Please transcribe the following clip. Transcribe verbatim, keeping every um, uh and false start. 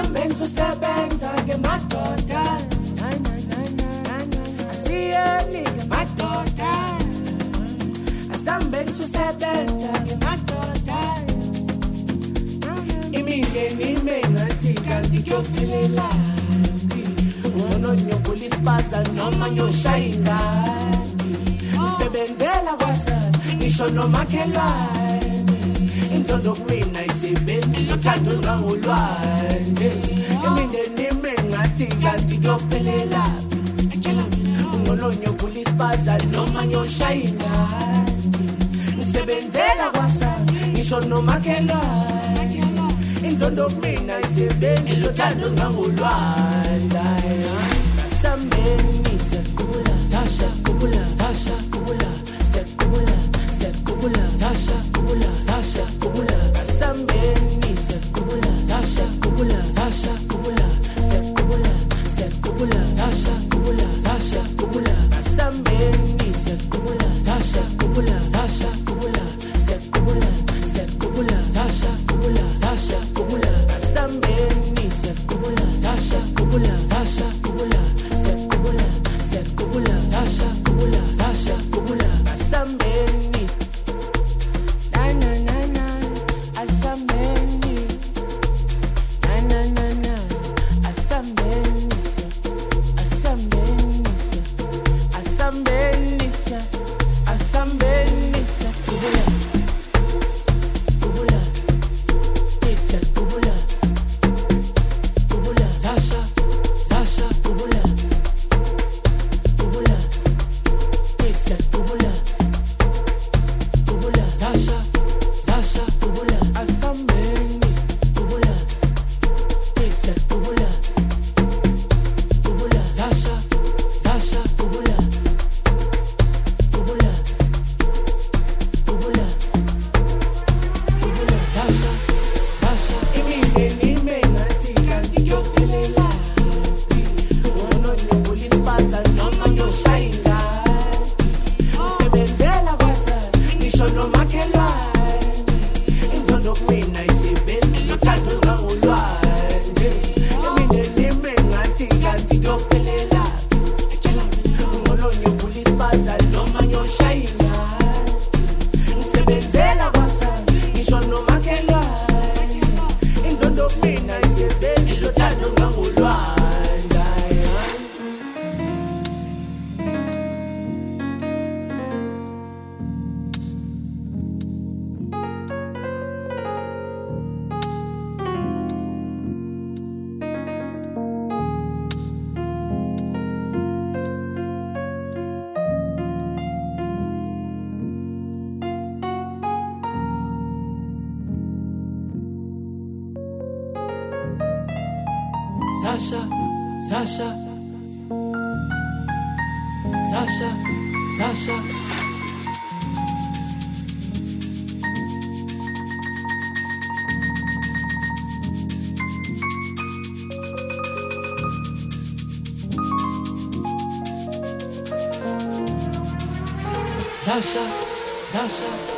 Asamben susebenza ke madoda. Asiyeni ke madoda. Asamben susebenza ke madoda. Imindeni mengathi kanti kuyophelela. Uno nyopolisi baza noma nyoshaya ingadi. Usebenzela kwasa ngisho nomakhelwane. Intondo kumina isebenzi lothando ngangolwandle. Imindeni mengathi kanti kuyophelela. Uno nyopolisi baza noma nyoshaya ingadi. Usebenzela kwasa ngisho nomakhelwane. Intondo kumina isebenzi lothando ngangolwandle. Asambeni sekula Sasha kubula Sasha kubula sekula sekula Sasha kubula Sasha kubula Asambeni sekula Sasha kubula Sasha kubula sekula sekula Sasha kubula Sasha kubula Asambeni sekula Sasha kubula Sasha kubula sekula sekula Sasha kubula Sasha kubula Asambeni sekula Sasha kubula Sasha kubula sekula sekula Sasha kubula Sasha kubula Asambeni na na na na Asambeni na na na na Asambeni Asambeni Asambeni Asambeni kubula kubula Tisa kubula kubula Sasha Sasha kubula kubula Tisa kubula kubula Sasha Sasha kubula Asambeni kubula Tisa kubula kubula Sasha Sasha kubula kubula kubula kubula Sasha Sasha imindeni mengathi kanti kuyophelela. Uno nyopolisi baza noma nyoshaya ingadi. Usebenzela kwasa ngisho nomakhelwane. Intondo kumina isebenzi lothando ngangolwandle. Imindeni mengathi kanti kuyophelela. Uno nyopolisi baza noma nyoshaya ingadi. Usebenzela kwasa ngisho nomakhelwane. Intondo kumina isebenzi lothando ngangolwandle. Sasha, Sasha, Sasha, Sasha. Sasha, Sasha.